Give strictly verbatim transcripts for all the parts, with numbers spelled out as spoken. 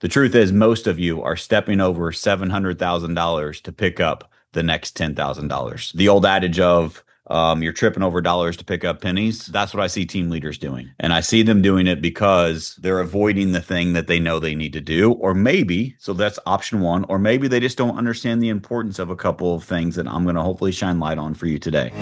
The truth is, most of you are stepping over seven hundred thousand dollars to pick up the next ten thousand dollars. The old adage of um, you're tripping over dollars to pick up pennies. That's what I see team leaders doing. And I see them doing it because they're avoiding the thing that they know they need to do. Or maybe, so that's option one, or maybe they just don't understand the importance of a couple of things that I'm going to hopefully shine light on for you today.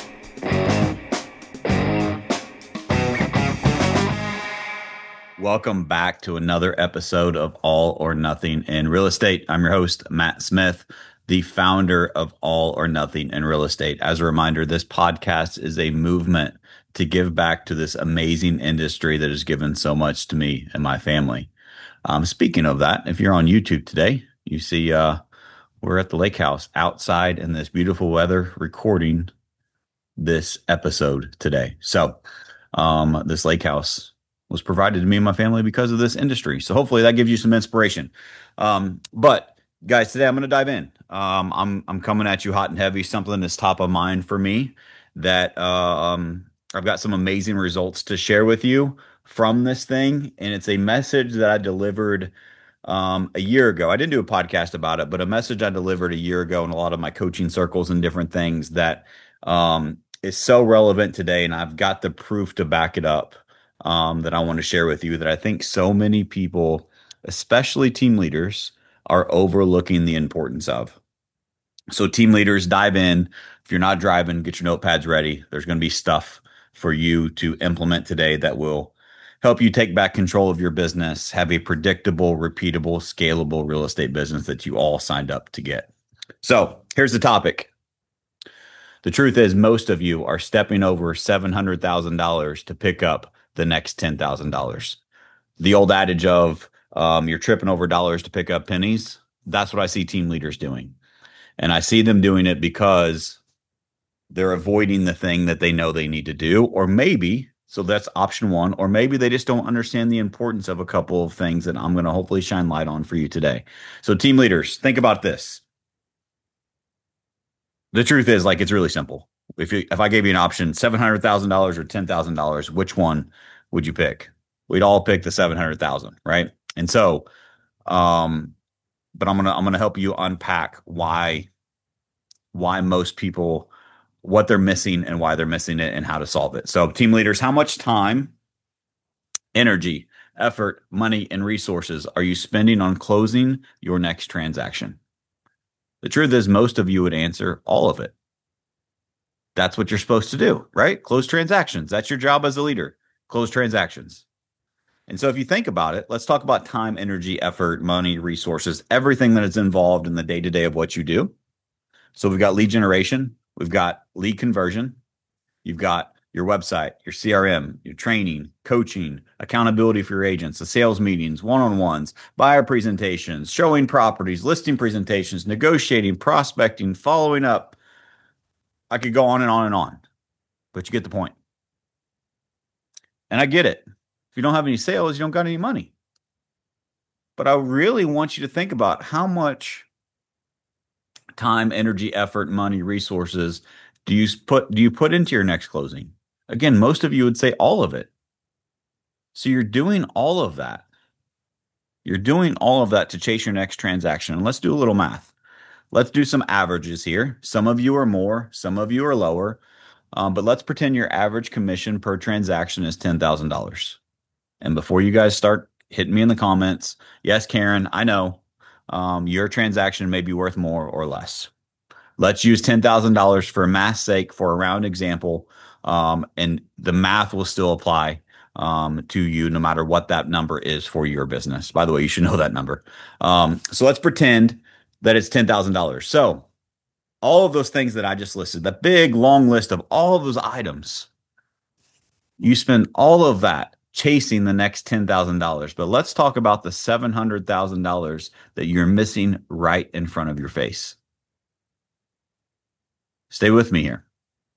Welcome back to another episode of All or Nothing in Real Estate. I'm your host, Matt Smith, the founder of All or Nothing in Real Estate. As a reminder, this podcast is a movement to give back to this amazing industry that has given so much to me and my family. Um, speaking of that, if you're on YouTube today, you see uh, we're at the lake house outside in this beautiful weather recording this episode today. So um, this lake house was provided to me and my family because of this industry. So hopefully that gives you some inspiration. Um, but guys, today I'm going to dive in. Um, I'm I'm coming at you hot and heavy. Something that's top of mind for me that um, I've got some amazing results to share with you from this thing, and it's a message that I delivered um, a year ago. I didn't do a podcast about it, but a message I delivered a year ago in a lot of my coaching circles and different things that um, is so relevant today, and I've got the proof to back it up. Um, that I want to share with you that I think so many people, especially team leaders, are overlooking the importance of. So team leaders, dive in. If you're not driving, get your notepads ready. There's going to be stuff for you to implement today that will help you take back control of your business, have a predictable, repeatable, scalable real estate business that you all signed up to get. So here's the topic. The truth is, most of you are stepping over seven hundred thousand dollars to pick up the next ten thousand dollars. The old adage of um, you're tripping over dollars to pick up pennies. That's what I see team leaders doing. And I see them doing it because they're avoiding the thing that they know they need to do. Or maybe, so that's option one, or maybe they just don't understand the importance of a couple of things that I'm going to hopefully shine light on for you today. So team leaders, think about this. The truth is, like, it's really simple. If you, if I gave you an option, seven hundred thousand dollars or ten thousand dollars, which one would you pick? We'd all pick the seven hundred thousand, right? And so, um, but I'm gonna I'm gonna help you unpack why why most people, what they're missing and why they're missing it and how to solve it. So, team leaders, how much time, energy, effort, money, and resources are you spending on closing your next transaction? The truth is, most of you would answer all of it. That's what you're supposed to do, right? Close transactions. That's your job as a leader. Close transactions. And so if you think about it, let's talk about time, energy, effort, money, resources, everything that is involved in the day-to-day of what you do. So we've got lead generation. We've got lead conversion. You've got your website, your C R M, your training, coaching, accountability for your agents, the sales meetings, one-on-ones, buyer presentations, showing properties, listing presentations, negotiating, prospecting, following up. I could go on and on and on, but you get the point. And I get it. If you don't have any sales, you don't got any money. But I really want you to think about how much time, energy, effort, money, resources do you put do you put into your next closing? Again, most of you would say all of it. So you're doing all of that. You're doing all of that to chase your next transaction. And let's do a little math. Let's do some averages here. Some of you are more, some of you are lower. Um, but let's pretend your average commission per transaction is ten thousand dollars. And before you guys start hitting me in the comments, yes, Karen, I know um, your transaction may be worth more or less. Let's use ten thousand dollars for math's sake for a round example. Um, and the math will still apply um, to you no matter what that number is for your business. By the way, you should know that number. Um, so let's pretend that it's ten thousand dollars. So all of those things that I just listed, that big long list of all of those items, you spend all of that chasing the next ten thousand dollars. But let's talk about the seven hundred thousand dollars that you're missing right in front of your face. Stay with me here.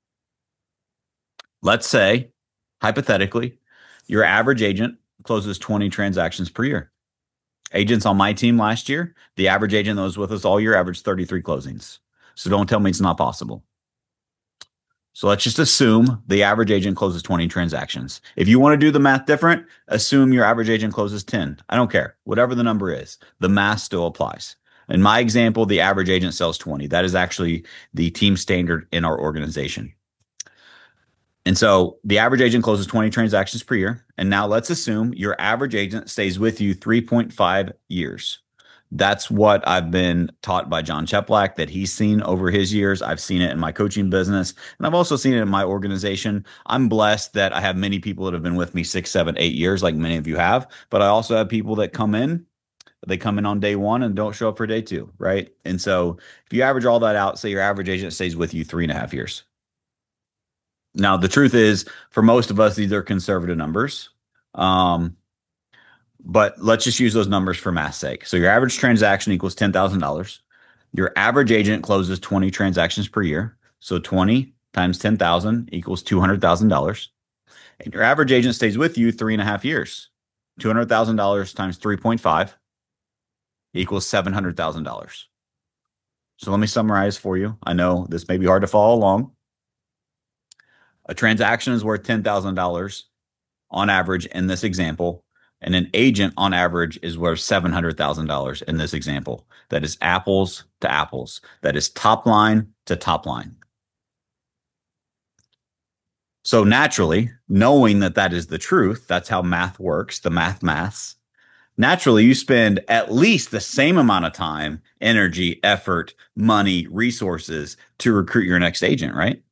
Let's say, hypothetically, your average agent closes twenty transactions per year. Agents on my team last year, the average agent that was with us all year averaged thirty-three closings. So don't tell me it's not possible. So let's just assume the average agent closes twenty transactions. If you want to do the math different, assume your average agent closes ten. I don't care. Whatever the number is, the math still applies. In my example, the average agent sells twenty. That is actually the team standard in our organization. And so the average agent closes twenty transactions per year. And now let's assume your average agent stays with you three point five years. That's what I've been taught by John Cheplack that he's seen over his years. I've seen it in my coaching business, and I've also seen it in my organization. I'm blessed that I have many people that have been with me six, seven, eight years, like many of you have. But I also have people that come in, they come in on day one and don't show up for day two, right? And so if you average all that out, say your average agent stays with you three and a half years. Now, the truth is, for most of us, these are conservative numbers. Um, but let's just use those numbers for math's sake. So your average transaction equals ten thousand dollars. Your average agent closes twenty transactions per year. So twenty times ten thousand equals two hundred thousand dollars. And your average agent stays with you three and a half years. two hundred thousand dollars times three point five equals seven hundred thousand dollars. So let me summarize for you. I know this may be hard to follow along. A transaction is worth ten thousand dollars on average in this example, and an agent on average is worth seven hundred thousand dollars in this example. That is apples to apples. That is top line to top line. So naturally, knowing that that is the truth, that's how math works, the math maths. Naturally, you spend at least the same amount of time, energy, effort, money, resources to recruit your next agent, right?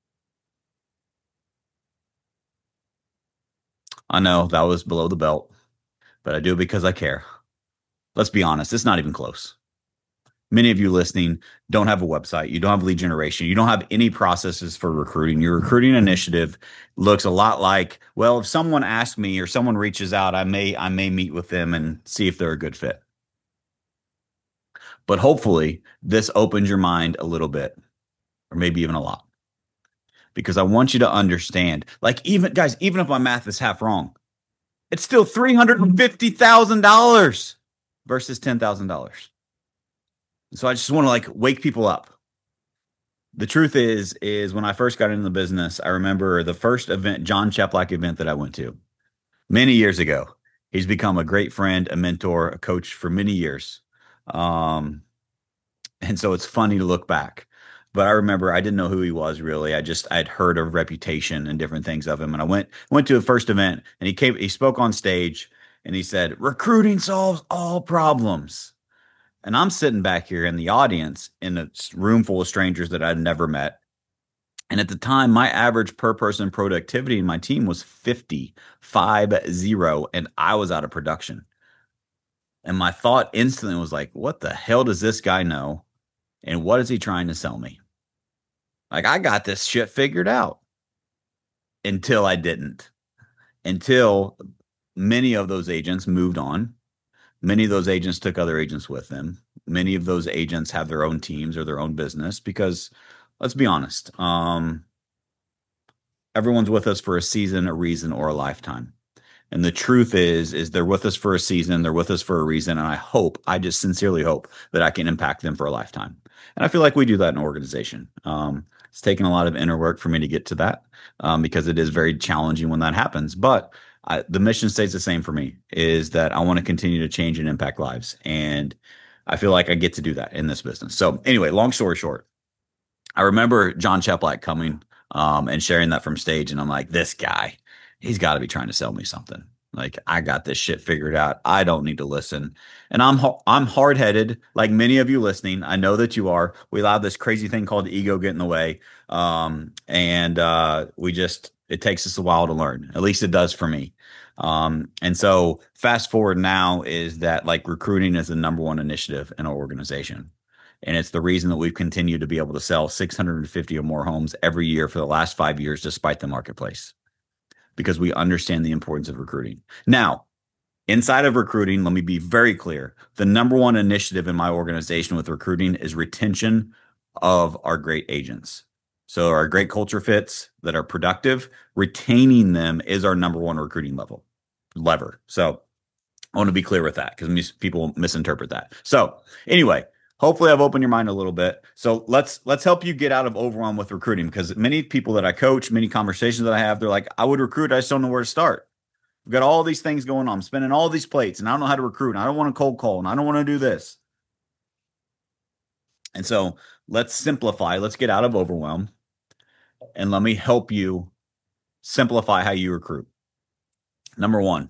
I know that was below the belt, but I do it because I care. Let's be honest, it's not even close. Many of you listening don't have a website. You don't have lead generation. You don't have any processes for recruiting. Your recruiting initiative looks a lot like, well, if someone asks me or someone reaches out, I may, I may meet with them and see if they're a good fit. But hopefully this opens your mind a little bit, or maybe even a lot, because I want you to understand, like, even guys, even if my math is half wrong, it's still three hundred fifty thousand dollars versus ten thousand dollars. So I just want to like wake people up. The truth is, is when I first got into the business, I remember the first event, John Cheplack event that I went to many years ago. He's become a great friend, a mentor, a coach for many years. Um, and so it's funny to look back. But I remember I didn't know who he was really. I just I'd heard of reputation and different things of him. And I went went to a first event, and he came. He spoke on stage, and he said, "Recruiting solves all problems." And I'm sitting back here in the audience in a room full of strangers that I'd never met. And at the time, my average per person productivity in my team was fifty, five zero, and I was out of production. And my thought instantly was like, what the hell does this guy know? And what is he trying to sell me? Like, I got this shit figured out until I didn't, until many of those agents moved on. Many of those agents took other agents with them. Many of those agents have their own teams or their own business because, let's be honest, um, everyone's with us for a season, a reason, or a lifetime. And the truth is, is they're with us for a season, they're with us for a reason, and I hope, I just sincerely hope that I can impact them for a lifetime. And I feel like we do that in an organization. Um, it's taken a lot of inner work for me to get to that um, because it is very challenging when that happens. But I, the mission stays the same for me, is that I want to continue to change and impact lives. And I feel like I get to do that in this business. So anyway, long story short, I remember John Cheplack coming um, and sharing that from stage. And I'm like, this guy, he's got to be trying to sell me something. Like, I got this shit figured out. I don't need to listen. And I'm I'm hard-headed, like many of you listening. I know that you are. We allow this crazy thing called ego get in the way. Um, and uh, we just, it takes us a while to learn. At least it does for me. Um, and so fast forward now is that like recruiting is the number one initiative in our organization. And it's the reason that we've continued to be able to sell six hundred fifty or more homes every year for the last five years, despite the marketplace, because we understand the importance of recruiting. Now, inside of recruiting, let me be very clear. The number one initiative in my organization with recruiting is retention of our great agents. So our great culture fits that are productive, retaining them is our number one recruiting level lever. So I want to be clear with that because people misinterpret that. So anyway, hopefully I've opened your mind a little bit. So let's let's help you get out of overwhelm with recruiting, because many people that I coach, many conversations that I have, they're like, I would recruit, I just don't know where to start. I've got all these things going on. I'm spinning all these plates and I don't know how to recruit. And I don't want to cold call and I don't want to do this. And so let's simplify. Let's get out of overwhelm. And let me help you simplify how you recruit. Number one,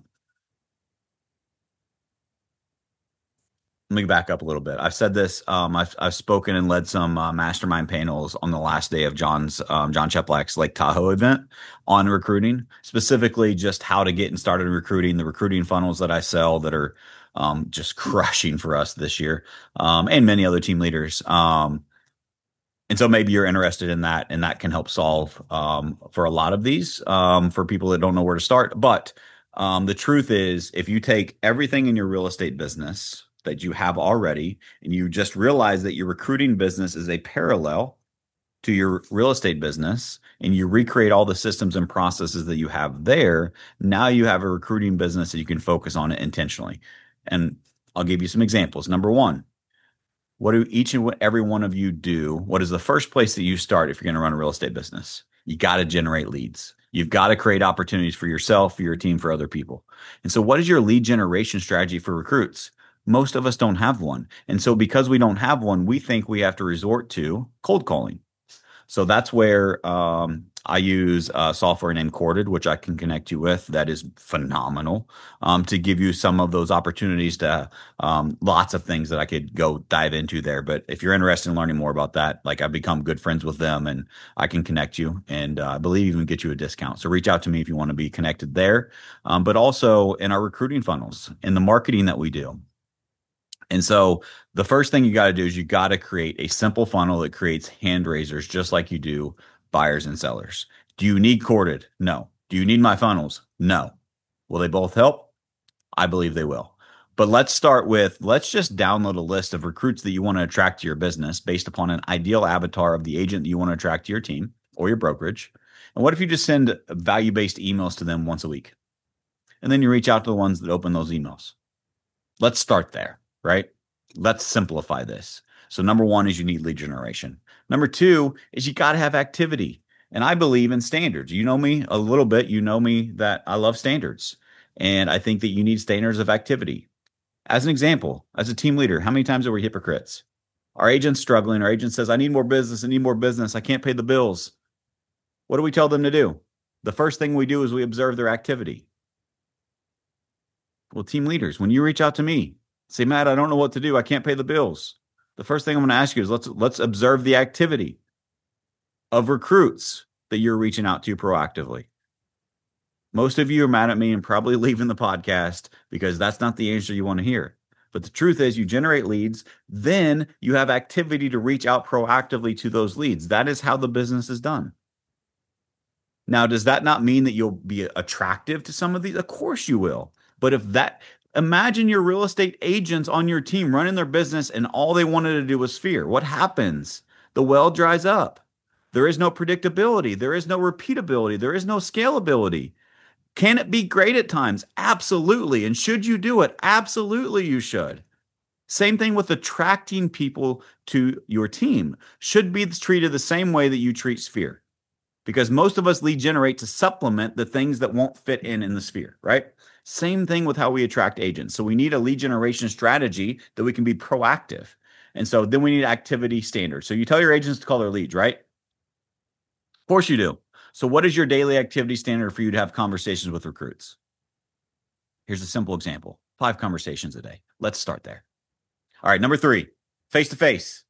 let me back up a little bit. I've said this. Um, I've I've spoken and led some uh, mastermind panels on the last day of John's um, John Cheplak's Lake Tahoe event on recruiting, specifically just how to get and started recruiting, the recruiting funnels that I sell that are um, just crushing for us this year, um, and many other team leaders. Um, and so maybe you're interested in that, and that can help solve um, for a lot of these um, for people that don't know where to start. But um, the truth is, if you take everything in your real estate business that you have already, and you just realize that your recruiting business is a parallel to your real estate business, and you recreate all the systems and processes that you have there, now you have a recruiting business that you can focus on it intentionally. And I'll give you some examples. Number one, what do each and every one of you do? What is the first place that you start if you're going to run a real estate business? You got to generate leads. You've got to create opportunities for yourself, for your team, for other people. And so what is your lead generation strategy for recruits? Most of us don't have one. And so because we don't have one, we think we have to resort to cold calling. So that's where um, I use uh, software named Corded, which I can connect you with. That is phenomenal um, to give you some of those opportunities to um, lots of things that I could go dive into there. But if you're interested in learning more about that, like I've become good friends with them and I can connect you, and uh, I believe even get you a discount. So reach out to me if you want to be connected there, um, but also in our recruiting funnels, in the marketing that we do. And so the first thing you got to do is you got to create a simple funnel that creates hand raisers, just like you do buyers and sellers. Do you need Corded? No. Do you need my funnels? No. Will they both help? I believe they will. But let's start with, let's just download a list of recruits that you want to attract to your business based upon an ideal avatar of the agent that you want to attract to your team or your brokerage. And what if you just send value-based emails to them once a week? And then you reach out to the ones that open those emails. Let's start there. Right? Let's simplify this. So number one is you need lead generation. Number two is you got to have activity. And I believe in standards. You know me a little bit. You know me that I love standards. And I think that you need standards of activity. As an example, as a team leader, how many times are we hypocrites? Our agent's struggling. Our agent says, I need more business. I need more business. I can't pay the bills. What do we tell them to do? The first thing we do is we observe their activity. Well, team leaders, when you reach out to me, say, Matt, I don't know what to do. I can't pay the bills. The first thing I'm going to ask you is let's let's observe the activity of recruits that you're reaching out to proactively. Most of you are mad at me and probably leaving the podcast because that's not the answer you want to hear. But the truth is you generate leads, then you have activity to reach out proactively to those leads. That is how the business is done. Now, does that not mean that you'll be attractive to some of these? Of course you will. But if that... Imagine your real estate agents on your team running their business and all they wanted to do was fear. What happens? The well dries up. There is no predictability. There is no repeatability. There is no scalability. Can it be great at times? Absolutely. And should you do it? Absolutely, you should. Same thing with attracting people to your team. Should be treated the same way that you treat sphere. Because most of us lead generate to supplement the things that won't fit in in the sphere, right? Same thing with how we attract agents. So we need a lead generation strategy that we can be proactive. And so then we need activity standards. So you tell your agents to call their leads, right? Of course you do. So what is your daily activity standard for you to have conversations with recruits? Here's a simple example. Five conversations a day. Let's start there. All right, number three, face-to-face.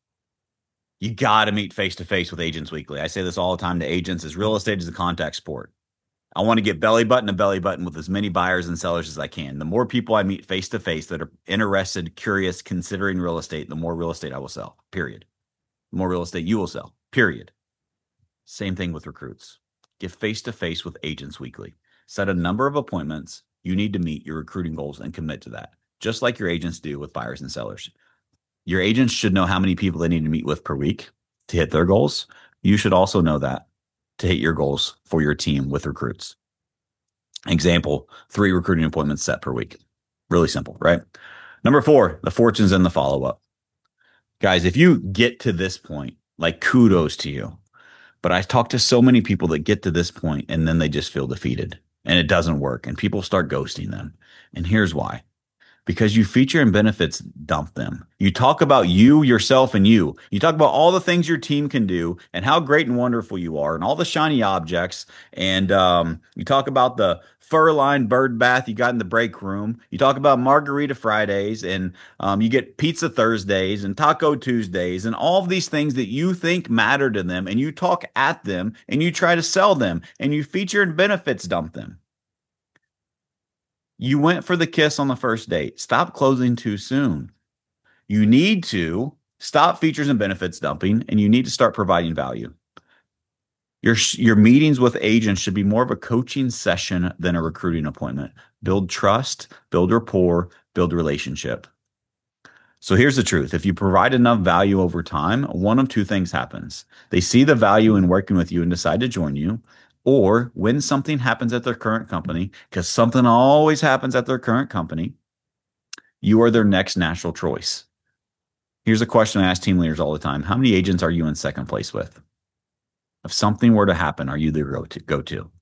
You got to meet face-to-face with agents weekly. I say this all the time to agents, is real estate is a contact sport. I want to get belly button to belly button with as many buyers and sellers as I can. The more people I meet face-to-face that are interested, curious, considering real estate, the more real estate I will sell, period. The more real estate you will sell, period. Same thing with recruits. Get face-to-face with agents weekly. Set a number of appointments. You need to meet your recruiting goals and commit to that, just like your agents do with buyers and sellers. Your agents should know how many people they need to meet with per week to hit their goals. You should also know that to hit your goals for your team with recruits. Example, three recruiting appointments set per week. Really simple, right? Number four, the fortunes and the follow-up. Guys, if you get to this point, like kudos to you. But I talk to so many people that get to this point and then they just feel defeated and it doesn't work and people start ghosting them. And here's why. Because you feature and benefits dump them. You talk about you, yourself, and you. You talk about all the things your team can do and how great and wonderful you are and all the shiny objects. And um, you talk about the fur-lined bird bath you got in the break room. You talk about margarita Fridays and um, you get pizza Thursdays and taco Tuesdays and all of these things that you think matter to them. And you talk at them and you try to sell them and you feature and benefits dump them. You went for the kiss on the first date. Stop closing too soon. You need to stop features and benefits dumping, and you need to start providing value. Your, your meetings with agents should be more of a coaching session than a recruiting appointment. Build trust, build rapport, build relationship. So here's the truth. If you provide enough value over time, one of two things happens. They see the value in working with you and decide to join you. Or when something happens at their current company, because something always happens at their current company, you are their next natural choice. Here's a question I ask team leaders all the time. How many agents are you in second place with? If something were to happen, are you the go-to? go-to?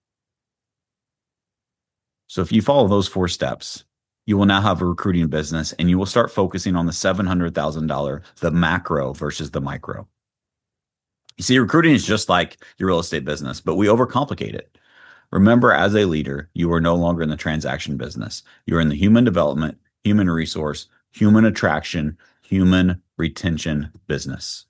So if you follow those four steps, you will now have a recruiting business and you will start focusing on the seven hundred thousand dollars, the macro versus the micro. You see, recruiting is just like your real estate business, but we overcomplicate it. Remember, as a leader, you are no longer in the transaction business. You're in the human development, human resource, human attraction, human retention business.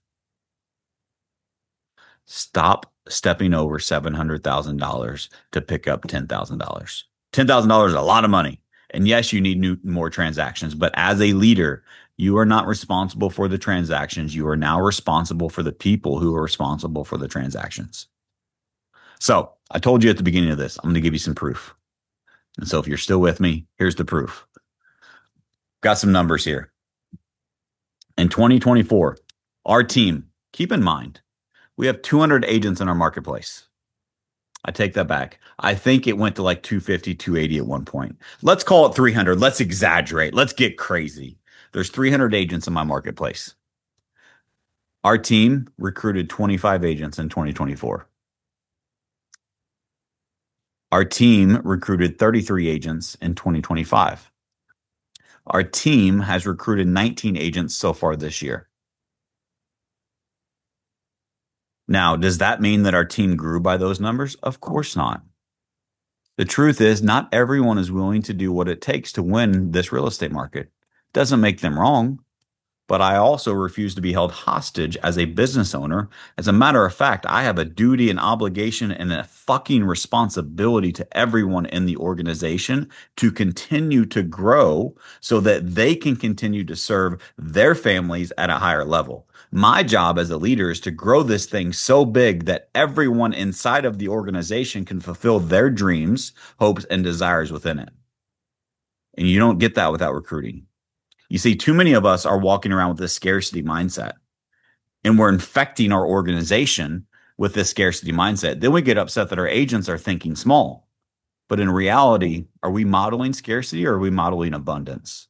Stop stepping over seven hundred thousand dollars to pick up ten thousand dollars. ten thousand dollars is a lot of money. And yes, you need new, more transactions, but as a leader, you are not responsible for the transactions. You are now responsible for the people who are responsible for the transactions. So I told you at the beginning of this, I'm going to give you some proof. And so if you're still with me, here's the proof. Got some numbers here. In twenty twenty-four, our team, keep in mind, we have two hundred agents in our marketplace. I take that back. I think it went to like two fifty, two eighty at one point. Let's call it three hundred. Let's exaggerate. Let's get crazy. There's three hundred agents in my marketplace. Our team recruited twenty-five agents in twenty twenty-four. Our team recruited thirty-three agents in twenty twenty-five. Our team has recruited nineteen agents so far this year. Now, does that mean that our team grew by those numbers? Of course not. The truth is, not everyone is willing to do what it takes to win this real estate market. Doesn't make them wrong, but I also refuse to be held hostage as a business owner. As a matter of fact, I have a duty and obligation and a fucking responsibility to everyone in the organization to continue to grow so that they can continue to serve their families at a higher level. My job as a leader is to grow this thing so big that everyone inside of the organization can fulfill their dreams, hopes, and desires within it. And you don't get that without recruiting. You see, too many of us are walking around with this scarcity mindset, and we're infecting our organization with this scarcity mindset. Then we get upset that our agents are thinking small. But in reality, are we modeling scarcity or are we modeling abundance?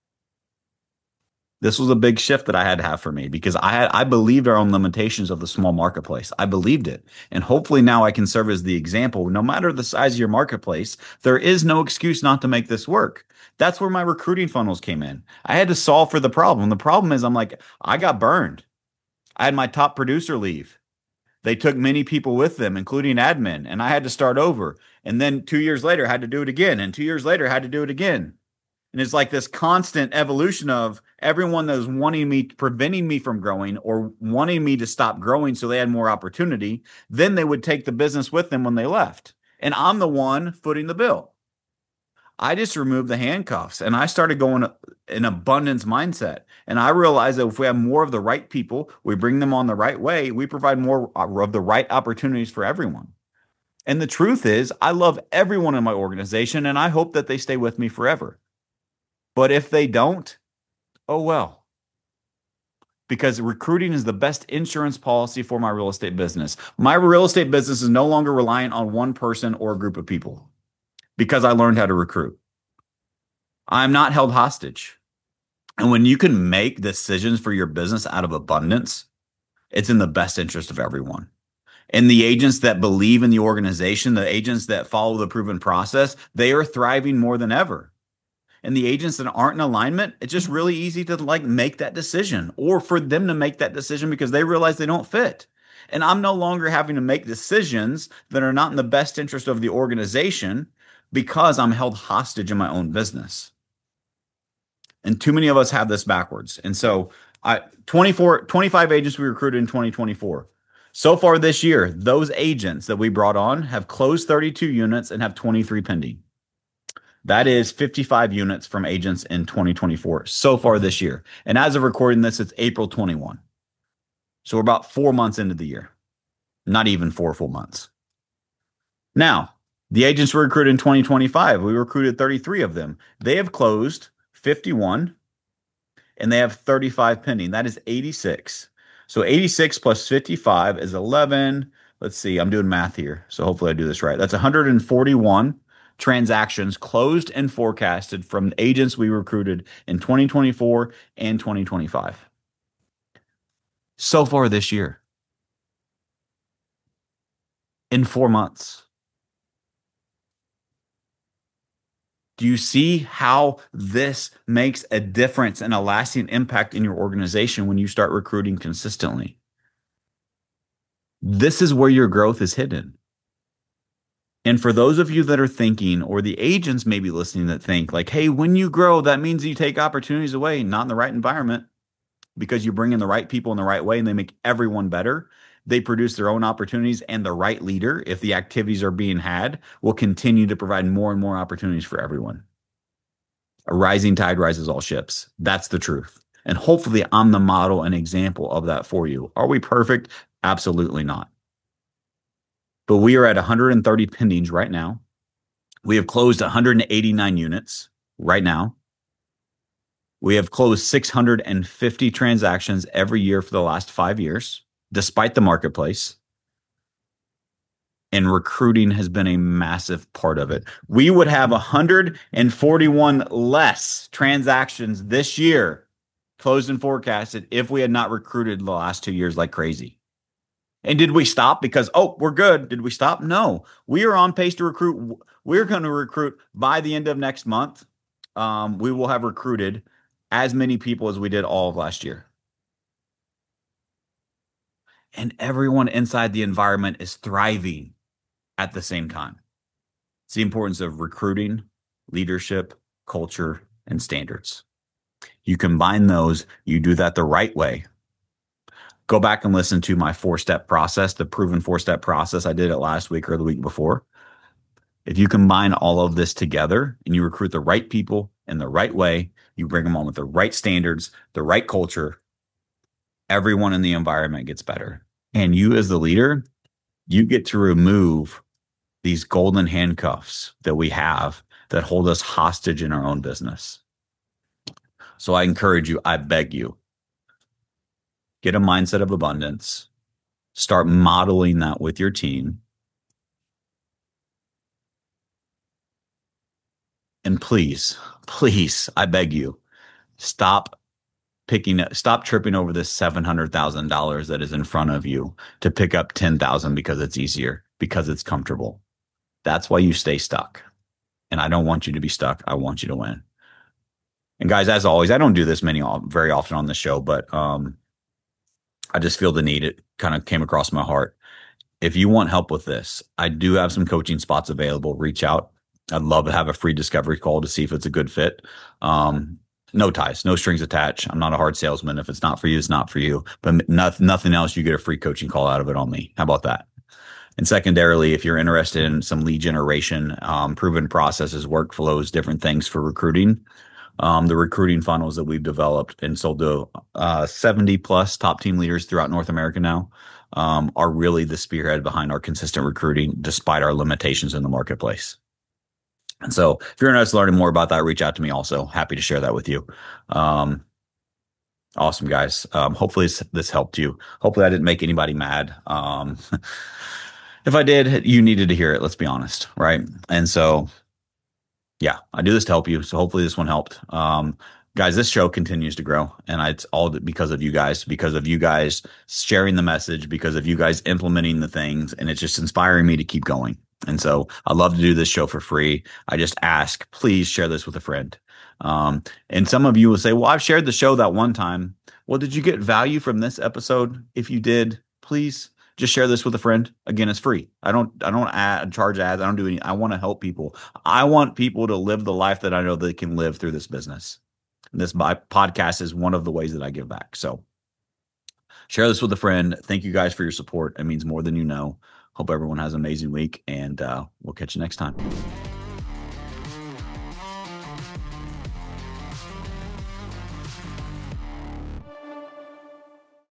This was a big shift that I had to have for me because I had, I believed our own limitations of the small marketplace. I believed it. And hopefully now I can serve as the example. No matter the size of your marketplace, there is no excuse not to make this work. That's where my recruiting funnels came in. I had to solve for the problem. The problem is I'm like, I got burned. I had my top producer leave. They took many people with them, including admin, and I had to start over. And then two years later, I had to do it again. And two years later, I had to do it again. And it's like this constant evolution of everyone that was wanting me, preventing me from growing or wanting me to stop growing so they had more opportunity. Then they would take the business with them when they left. And I'm the one footing the bill. I just removed the handcuffs and I started going an abundance mindset. And I realized that if we have more of the right people, we bring them on the right way, we provide more of the right opportunities for everyone. And the truth is, I love everyone in my organization and I hope that they stay with me forever. But if they don't, oh well. Because recruiting is the best insurance policy for my real estate business. My real estate business is no longer reliant on one person or a group of people because I learned how to recruit. I'm not held hostage. And when you can make decisions for your business out of abundance, it's in the best interest of everyone. And the agents that believe in the organization, the agents that follow the proven process, they are thriving more than ever. And the agents that aren't in alignment, it's just really easy to like make that decision or for them to make that decision because they realize they don't fit. And I'm no longer having to make decisions that are not in the best interest of the organization because I'm held hostage in my own business. And too many of us have this backwards. And so I twenty-four, twenty-five agents we recruited in twenty twenty-four. So far this year, those agents that we brought on have closed thirty-two units and have twenty-three pending. That is fifty-five units from agents in twenty twenty-four so far this year. And as of recording this, it's April twenty-first. So we're about four months into the year, not even four full months. Now, the agents we recruited in twenty twenty-five, we recruited thirty-three of them. They have closed fifty-one and they have thirty-five pending. That is eighty-six. So eighty-six plus fifty-five is eleven. Let's see, I'm doing math here. So hopefully I do this right. That's one hundred forty-one transactions closed and forecasted from agents we recruited in twenty twenty-four and twenty twenty-five. So far this year, in four months. Do you see how this makes a difference and a lasting impact in your organization when you start recruiting consistently? This is where your growth is hidden. And for those of you that are thinking, or the agents maybe listening that think like, hey, when you grow, that means you take opportunities away, not in the right environment, because you bring in the right people in the right way and they make everyone better. They produce their own opportunities, and the right leader, if the activities are being had, will continue to provide more and more opportunities for everyone. A rising tide rises all ships. That's the truth. And hopefully I'm the model and example of that for you. Are we perfect? Absolutely not. But we are at one hundred thirty pendings right now. We have closed one hundred eighty-nine units right now. We have closed six hundred fifty transactions every year for the last five years, despite the marketplace. And recruiting has been a massive part of it. We would have one hundred forty-one less transactions this year, closed and forecasted, if we had not recruited the last two years like crazy. And did we stop because, oh, we're good? Did we stop? No. We are on pace to recruit. We're going to recruit by the end of next month. Um, we will have recruited as many people as we did all of last year. And everyone inside the environment is thriving at the same time. It's the importance of recruiting, leadership, culture, and standards. You combine those, you do that the right way. Go back and listen to my four-step process, the proven four-step process. I did it last week or the week before. If you combine all of this together and you recruit the right people in the right way, you bring them on with the right standards, the right culture, everyone in the environment gets better. And you as the leader, you get to remove these golden handcuffs that we have that hold us hostage in our own business. So I encourage you, I beg you, get a mindset of abundance, start modeling that with your team. And please, please, I beg you, stop picking, stop tripping over this seven hundred thousand dollars that is in front of you to pick up ten thousand dollars because it's easier, because it's comfortable. That's why you stay stuck. And I don't want you to be stuck. I want you to win. And guys, as always, I don't do this many very often on the show, but um, I just feel the need. It kind of came across my heart. If you want help with this, I do have some coaching spots available. Reach out. I'd love to have a free discovery call to see if it's a good fit. Um, no ties, no strings attached. I'm not a hard salesman. If it's not for you, it's not for you. But not, nothing else, you get a free coaching call out of it on me. How about that? And secondarily, if you're interested in some lead generation, um, proven processes, workflows, different things for recruiting, um, the recruiting funnels that we've developed and sold to uh, seventy plus top team leaders throughout North America now um, are really the spearhead behind our consistent recruiting, despite our limitations in the marketplace. And so if you're interested in learning more about that, reach out to me also. Happy to share that with you. Um, awesome, guys. Um, hopefully this, this helped you. Hopefully I didn't make anybody mad. Um, if I did, you needed to hear it. Let's be honest. Right. And so, yeah, I do this to help you. So hopefully this one helped. Um, Guys, this show continues to grow, and it's all because of you guys, because of you guys sharing the message, because of you guys implementing the things, and it's just inspiring me to keep going. And so I love to do this show for free. I just ask, please share this with a friend. Um, and some of you will say, well, I've shared the show that one time. Well, did you get value from this episode? If you did, please just share this with a friend. Again, it's free. I don't, I don't add, charge ads. I don't do any. I want to help people. I want people to live the life that I know they can live through this business. This podcast is one of the ways that I give back. So share this with a friend. Thank you guys for your support. It means more than you know. Hope everyone has an amazing week, and uh, we'll catch you next time.